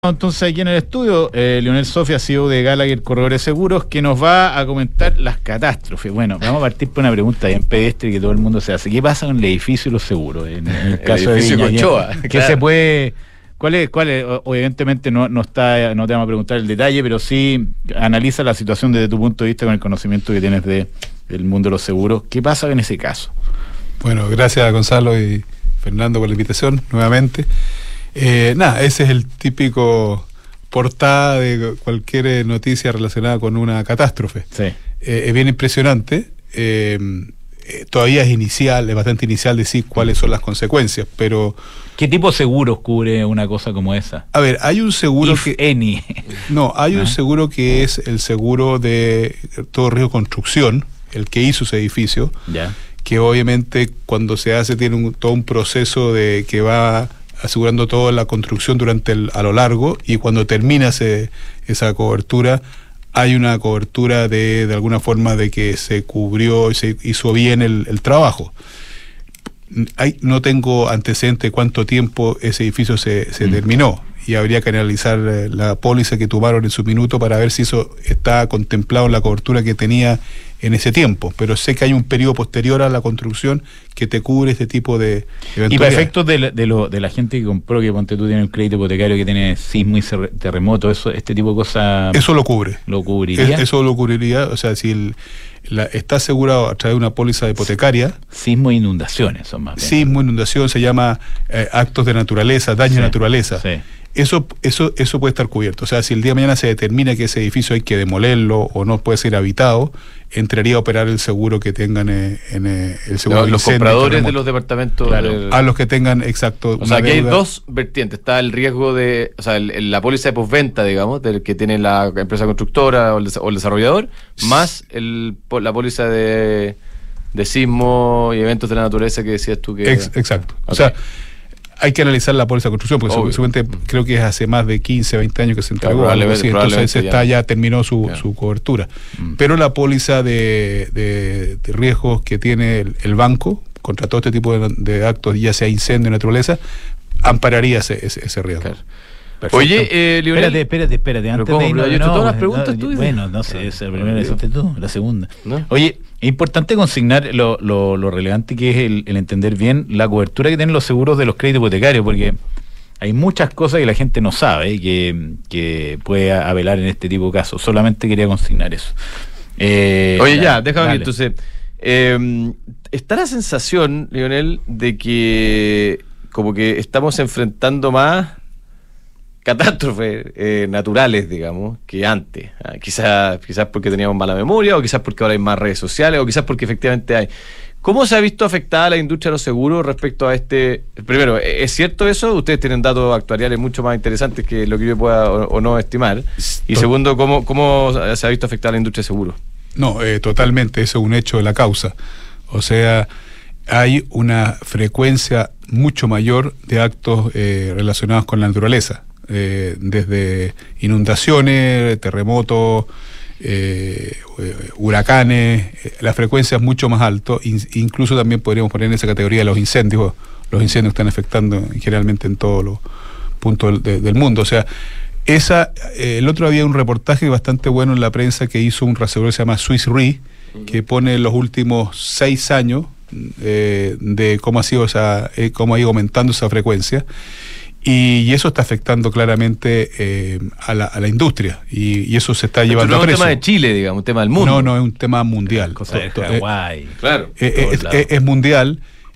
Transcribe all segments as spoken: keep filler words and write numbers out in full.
Entonces aquí en el estudio, eh, Leonel Sofia, C E O de Gallagher Corredores Seguros, que nos va a comentar las catástrofes. Bueno, vamos a partir por una pregunta bien pedestre que todo el mundo se hace. ¿Qué pasa con el edificio y los seguros? En, en el caso el edificio de Viña, Conchoa, ¿qué claro. se puede...? ¿Cuál es, cuál es? O- Evidentemente no, no está, no te vamos a preguntar el detalle, pero sí analiza la situación desde tu punto de vista con el conocimiento que tienes de, del mundo de los seguros. ¿Qué pasa en ese caso? Bueno, gracias a Gonzalo y Fernando por la invitación nuevamente. Eh, nada, ese es el típico portada de cualquier eh, noticia relacionada con una catástrofe. Sí. Eh, es bien impresionante. Eh, eh, todavía es inicial, es bastante inicial decir cuáles son las consecuencias, pero... ¿Qué tipo de seguros cubre una cosa como esa? A ver, hay un seguro If que... any. No, hay un Ah. seguro que es el seguro de todo riesgo de construcción, el que hizo ese edificio, Ya. que obviamente cuando se hace tiene un, todo un proceso de que va asegurando toda la construcción durante el, a lo largo, y cuando termina ese, esa cobertura hay una cobertura de, de alguna forma de que se cubrió y se hizo bien el, el trabajo. Hay, no tengo antecedente de cuánto tiempo ese edificio se, se Mm. terminó, y habría que analizar eh, la póliza que tomaron en su minuto para ver si eso está contemplado en la cobertura que tenía en ese tiempo, pero sé que hay un periodo posterior a la construcción que te cubre este tipo de Y para eventualidades. efectos de la, de, lo, de la gente que compró, que ponte tú tienes un crédito hipotecario que tiene sismo y ser- terremoto, eso, este tipo de cosas Eso lo cubre. lo cubriría. Es- eso lo cubriría, o sea, si el, la, está asegurado a través de una póliza hipotecaria, Sismo e inundaciones son más bien. sismo, inundación, se llama eh, actos de naturaleza, daño Sí, de naturaleza. sí. Eso, eso, eso puede estar cubierto. O sea, si el día de mañana se determina que ese edificio hay que demolerlo o no puede ser habitado, entraría a operar el seguro que tengan eh, en eh, el seguro Los, de los incendio, compradores de terremoto. los departamentos. Claro. del- A los que tengan, exacto. O una sea, aquí hay deuda. dos vertientes. Está el riesgo de, o sea, el- el- la póliza de postventa, digamos, del que tiene la empresa constructora o el, desa- o el desarrollador, más el, po- la póliza de, de sismo y eventos de la naturaleza que decías tú que... Ex- exacto. O Ok. sea, hay que analizar la póliza de construcción, porque Obvio. seguramente creo que es hace más de quince, veinte años que se entregó. Claro, algo así. probablemente- Entonces probablemente esta ya. ya terminó su, Claro. su cobertura. Mm. Pero la póliza de, de- de riesgos que tiene el, el banco contra todo este tipo de, de actos, ya sea incendio, naturaleza, ampararía ese, ese, ese riesgo. Claro. Perfecto. Oye, eh, Leonel... Espérate, espérate, espérate. ¿Pero Antes cómo? de irnos, Pero yo he hecho no, todas las no, preguntas, tú dices. Bueno, no sé, esa la primera la hiciste tú, la segunda. ¿No? Oye, es importante consignar lo, lo, lo relevante que es el, el entender bien la cobertura que tienen los seguros de los créditos hipotecarios, porque hay muchas cosas que la gente no sabe y que, que puede apelar en este tipo de casos. Solamente quería consignar eso. Eh, Oye, dale, ya, déjame dale. ver, entonces. eh, está la sensación, Lionel, de que como que estamos enfrentando más catástrofes eh, naturales, digamos, que antes. Ah, quizás, quizás porque teníamos mala memoria, o quizás porque ahora hay más redes sociales, o quizás porque efectivamente hay. ¿Cómo se ha visto afectada la industria de los seguros respecto a este? Primero, ¿es cierto eso? Ustedes tienen datos actuariales mucho más interesantes que lo que yo pueda o, o no estimar. Y To- segundo, ¿cómo, cómo se ha visto afectada la industria de seguros? No, eh, totalmente, eso es un hecho de la causa. O sea, hay una frecuencia mucho mayor de actos eh, relacionados con la naturaleza, eh, desde inundaciones, terremotos, eh, eh, huracanes, eh, la frecuencia es mucho más alta, in- incluso también podríamos poner en esa categoría los incendios, los incendios están afectando generalmente en todos los puntos del, de- del mundo, o sea, esa, eh, el otro había un reportaje bastante bueno en la prensa que hizo un reasegurador que se llama Swiss Re, que pone los últimos seis años eh, de cómo ha sido esa, eh, cómo ha ido aumentando esa frecuencia, y, y eso está afectando claramente eh, a, la, a la industria, y, y eso se está Pero llevando no a es un precio. tema de Chile, digamos, un tema del mundo. No, no, es un tema mundial. Cosa de To- to- eh, Hawái. Claro. eh, todos es, lados. es- es mundial,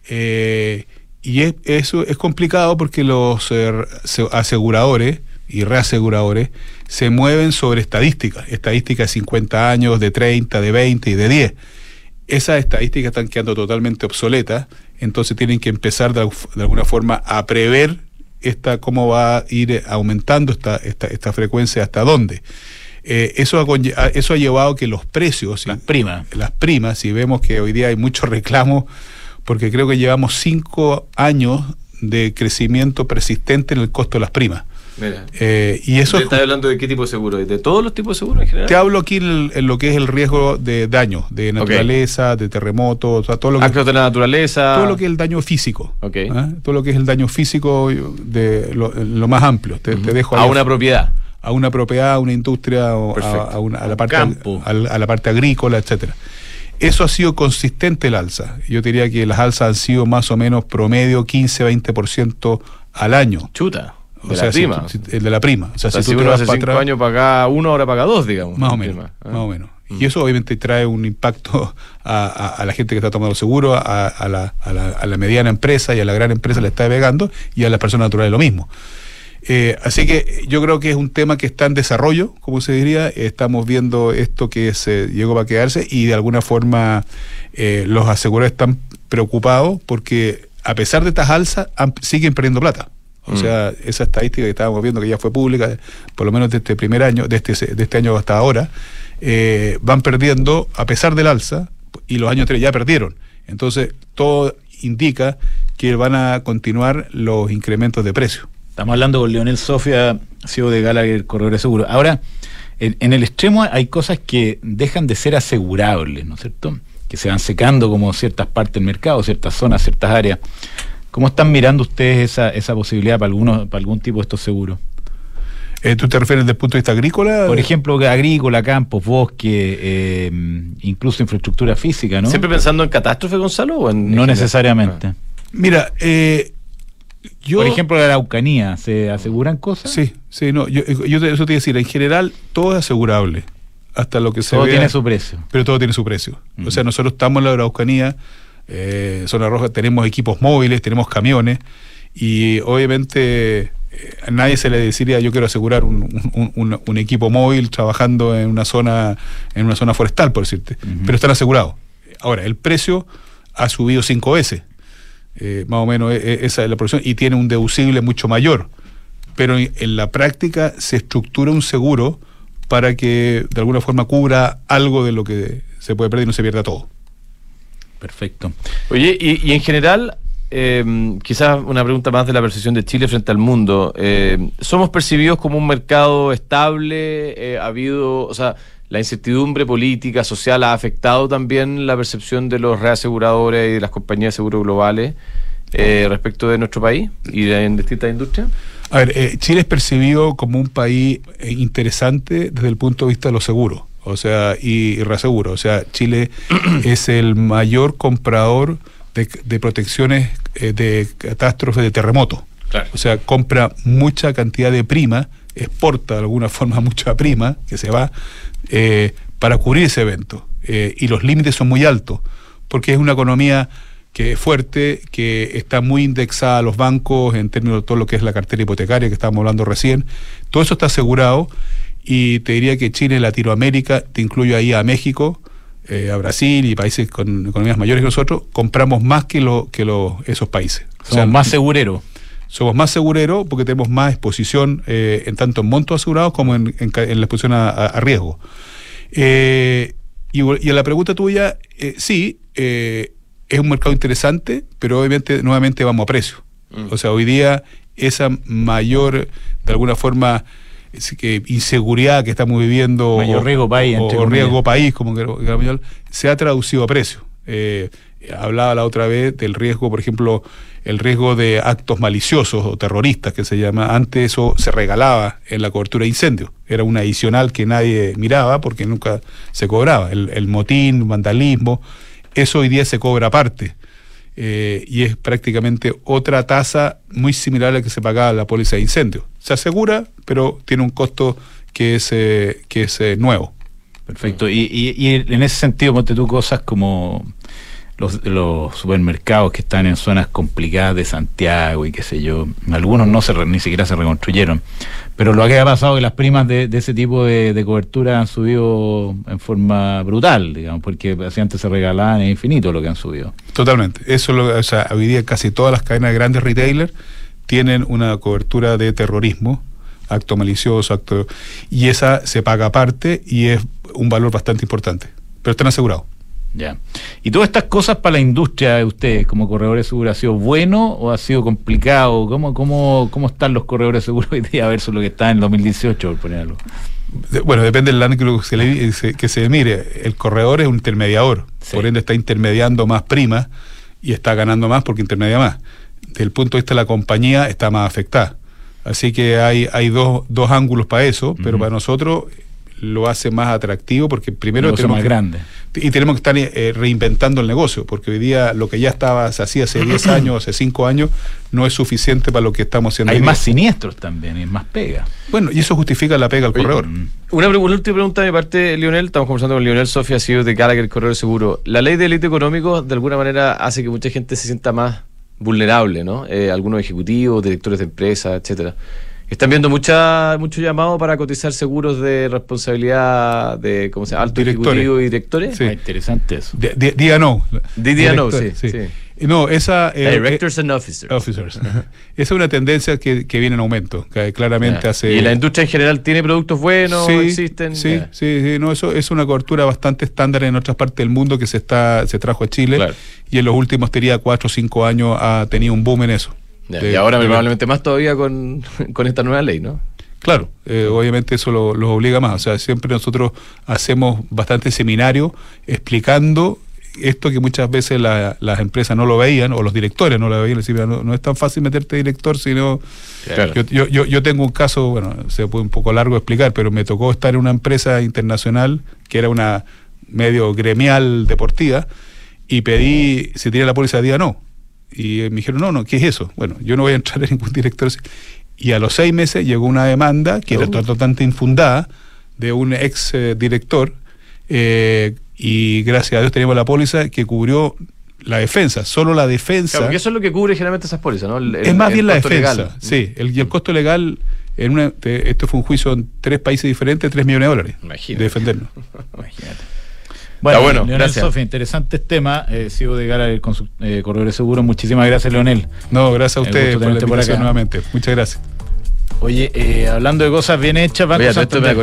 eh, y es, eso es complicado porque los eh, se- aseguradores y reaseguradores se mueven sobre estadísticas, estadísticas de cincuenta años, de treinta, de veinte y de diez. Esas estadísticas están quedando totalmente obsoletas, entonces tienen que empezar de, algu- de alguna forma a prever esta cómo va a ir aumentando esta, esta, esta frecuencia, hasta dónde. Eh, eso, ha, conlle- ha- eso ha llevado a que los precios, Las y- primas. las primas, y vemos que hoy día hay mucho reclamo, porque creo que llevamos cinco años de crecimiento persistente en el costo de las primas. Mira. Eh, y eso ¿Estás hablando de qué tipo de seguro? ¿De todos los tipos de seguros en general? te hablo aquí en, en lo que es el riesgo de daño, de naturaleza, okay. de terremoto, o sea, todo lo que actos de la naturaleza, todo lo que es el daño físico, okay. ¿eh? Todo lo que es el daño físico de lo, lo más amplio. Te, uh-huh. te dejo a una a, propiedad, a una propiedad, a una industria, o a, a, una, a la parte campo, a, a la parte agrícola, etcétera. Eso ha sido consistente el alza. Yo diría que las alzas han sido más o menos promedio quince a veinte por ciento al año. Chuta. O sea, la prima. Si, si, el de la prima. O sea, o sea si, si tú uno te vas hace para cinco atrás, años paga uno, ahora paga dos, digamos. Más o menos, ¿eh? más o menos. Mm. Y eso obviamente trae un impacto a, a, a la gente que está tomando seguro, a, a, la, a, la, a la mediana empresa y a la gran empresa le está pegando, y a las personas naturales lo mismo. Eh, así que yo creo que es un tema que está en desarrollo, como se diría. Estamos viendo esto que se llegó para quedarse, y de alguna forma eh, los asegurados están preocupados porque a pesar de estas alzas han, siguen perdiendo plata. O mm. sea, esa estadística que estábamos viendo, que ya fue pública, por lo menos de este primer año, de este, de este año hasta ahora, eh, van perdiendo a pesar del alza, y los años anteriores ya perdieron. Entonces, todo indica que van a continuar los incrementos de precios. Estamos hablando con Leonel Sofia, C E O de Gallagher Corredor de Seguros. Ahora, en, en el extremo hay cosas que dejan de ser asegurables, ¿no es cierto? Que se van secando, como ciertas partes del mercado, ciertas zonas, ciertas áreas. ¿Cómo están mirando ustedes esa, esa posibilidad para, algunos, para algún tipo de estos seguros? Eh, ¿Tú te refieres desde el punto de vista agrícola? Por ejemplo, agrícola, campos, bosque, eh, incluso infraestructura física, ¿no? ¿Siempre pensando en catástrofe, Gonzalo? ¿O en, no en necesariamente. Ah. Mira, eh, yo... Por ejemplo, la Araucanía, ¿se aseguran cosas? Sí, sí, no, yo, yo te, eso te iba a decir, en general todo es asegurable, hasta lo que se Todo vea, tiene su precio. Pero todo tiene su precio. Uh-huh. O sea, nosotros estamos en la Araucanía, eh, Zona Roja, tenemos equipos móviles, tenemos camiones, y obviamente eh, a nadie se le deciría yo quiero asegurar un, un, un, un equipo móvil trabajando en una zona en una zona forestal, por decirte, uh-huh. pero están asegurados. Ahora, el precio ha subido cinco veces, eh, más o menos eh, esa es la producción, y tiene un deducible mucho mayor, pero en, en la práctica se estructura un seguro para que de alguna forma cubra algo de lo que se puede perder y no se pierda todo. Perfecto. Oye, y, y en general, eh, quizás una pregunta más de la percepción de Chile frente al mundo. Eh, ¿Somos percibidos como un mercado estable? Eh, ¿Ha habido, o sea, la incertidumbre política, social ha afectado también la percepción de los reaseguradores y de las compañías de seguros globales eh, respecto de nuestro país y de, en distintas industrias? A ver, eh, Chile es percibido como un país eh, interesante desde el punto de vista de los seguros, o sea, y, y reaseguros. O sea, Chile es el mayor comprador de, de protecciones eh, de catástrofe, de terremoto. Claro. O sea, compra mucha cantidad de prima, exporta de alguna forma mucha prima que se va eh, para cubrir ese evento. Eh, y los límites son muy altos, porque es una economía que es fuerte, que está muy indexada a los bancos en términos de todo lo que es la cartera hipotecaria que estábamos hablando recién. Todo eso está asegurado, y te diría que Chile, Latinoamérica, te incluyo ahí a México, eh, a Brasil y países con economías mayores que nosotros, compramos más que, lo, que lo, esos países. Somos o sea, más segureros. Somos más segureros porque tenemos más exposición, eh, en tanto en montos asegurados como en, en, en la exposición a, a, a riesgo. Eh, y, y a la pregunta tuya, eh, sí, eh, es un mercado interesante, pero obviamente nuevamente vamos a precio. Mm. O sea, hoy día esa mayor, de alguna forma, que inseguridad que estamos viviendo, mayor o, riesgo país, o, o riesgo país, como que, que se ha traducido a precio. Eh, hablaba la otra vez del riesgo, por ejemplo, el riesgo de actos maliciosos o terroristas, que se llama. Antes eso se regalaba en la cobertura de incendios, era un adicional que nadie miraba porque nunca se cobraba. El, el motín, vandalismo, eso hoy día se cobra aparte, eh, y es prácticamente otra tasa muy similar a la que se pagaba la póliza de incendio. Se asegura, pero tiene un costo que es, eh, que es eh, nuevo. Perfecto. Y, y, y en ese sentido, ponte tú cosas como los, los supermercados que están en zonas complicadas de Santiago y qué sé yo. Algunos no se ni siquiera se reconstruyeron. Pero lo que ha pasado es que las primas de, de ese tipo de, de cobertura han subido en forma brutal, digamos, porque así antes se regalaban, es infinito lo que han subido. Totalmente. Eso lo, o sea, hoy día casi todas las cadenas de grandes retailers tienen una cobertura de terrorismo, acto malicioso, acto, y esa se paga aparte y es un valor bastante importante, pero están asegurados. Ya. ¿Y todas estas cosas para la industria de ustedes como corredores de seguro ha sido bueno o ha sido complicado? ¿Cómo, cómo, cómo están los corredores de seguro hoy día versus lo que está en dos mil dieciocho, por poner algo? Bueno, depende del ángulo que se, le, que se mire. El corredor es un intermediador, sí. Por ende está intermediando más prima y está ganando más porque intermedia más. Desde el punto de vista de la compañía está más afectada. Así que hay, hay dos, dos ángulos para eso, uh-huh. Pero para nosotros lo hace más atractivo porque primero tenemos más que, grande. Y tenemos que estar eh, reinventando el negocio, porque hoy día lo que ya estaba se hacía hace diez años, hace cinco años, no es suficiente para lo que estamos haciendo. Hay hoy más día. Siniestros también, hay más pega. Bueno, y eso justifica la pega al Oye, corredor. Una, una última pregunta de mi parte, Lionel. Estamos conversando con Lionel Sofia, C E O de Gallagher Corredor Seguro. La ley de delito económico de alguna manera hace que mucha gente se sienta más vulnerable, ¿no? Eh, algunos ejecutivos, directores de empresas, etcétera. Están viendo mucha, mucho llamado para cotizar seguros de responsabilidad de, ¿cómo se llama? Alto ejecutivo y directores. Sí. Ah, interesante eso. D D and O. D and O, sí, sí. sí. No, esa... Eh, Directors eh, and Officers. Officers. Esa es una tendencia que, que viene en aumento, que claramente yeah. hace... ¿Y la industria en general tiene productos buenos? Sí, ¿Existen? Sí, yeah. sí, sí, no, eso es una cobertura bastante estándar en otras partes del mundo que se está se trajo a Chile, claro. Y en los últimos, diría, cuatro o cinco años ha tenido un boom en eso. Yeah. De, y ahora de, probablemente más todavía con, con esta nueva ley, ¿no? Claro, eh, obviamente eso los lo obliga más. O sea, siempre nosotros hacemos bastante seminario explicando esto que muchas veces la, las empresas no lo veían, o los directores no lo veían. Les decían, no, no es tan fácil meterte director, sino... Claro. Yo, yo, yo, yo tengo un caso, bueno, se puede un poco largo explicar, pero me tocó estar en una empresa internacional que era una medio gremial deportiva, y pedí si tenía la póliza de día no. Y me dijeron, no, no, ¿qué es eso? Bueno, yo no voy a entrar en ningún director. Y a los seis meses llegó una demanda que oh. era totalmente infundada de un ex eh, director, eh, y gracias a Dios teníamos la póliza que cubrió la defensa, solo la defensa. Claro, porque eso es lo que cubre generalmente esas pólizas, ¿no? El, el, es más bien la defensa, legal. Sí, el, y el costo legal, en una, te, esto fue un juicio en tres países diferentes, tres millones de dólares. Imagínate. De defendernos. Imagínate. Bueno, bueno, Leonel gracias. Sofia, interesantes temas. Eh, C E O de Gallagher eh, Corredor Seguro. Muchísimas gracias, Leonel. No, gracias a ustedes por la por acá. nuevamente. Muchas gracias. Oye, eh, hablando de cosas bien hechas, Banco Oye, Santander.